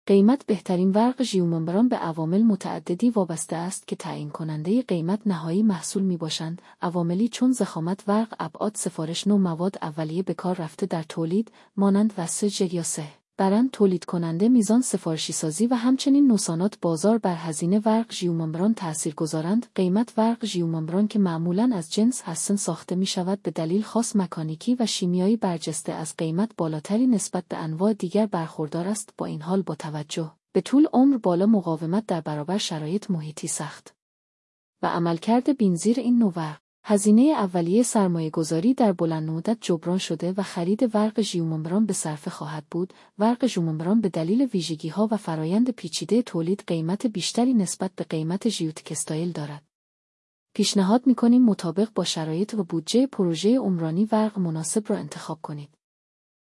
قیمت بهترین ورق ژیوممبران به عوامل متعددی وابسته است که تعیین کننده قیمت نهایی محصول میباشند. عواملی چون ضخامت ورق، ابعاد سفارش، نوع مواد اولیه به کار رفته در تولید مانند وسج یا برند تولید کننده، میزان سفارشی سازی و همچنین نوسانات بازار بر هزینه ورق ژیوممبران تأثیر گذارند. قیمت ورق ژیوممبران که معمولاً از جنس هستن ساخته می شود به دلیل خاص مکانیکی و شیمیایی برجسته از قیمت بالاتری نسبت به انواع دیگر برخوردار است. با این حال با توجه به طول عمر بالا، مقاومت در برابر شرایط محیطی سخت و عملکرد بینظیر این نوع ورق، هزینه اولیه سرمایه‌گذاری در بلندمدت جبران شده و خرید ورق ژیوممبران به صرفه خواهد بود. ورق ژیوممبران به دلیل ویژگی‌ها و فرایند پیچیده تولید قیمت بیشتری نسبت به قیمت ژیوتکستایل دارد. پیشنهاد می‌کنیم مطابق با شرایط و بودجه پروژه عمرانی ورق مناسب را انتخاب کنید.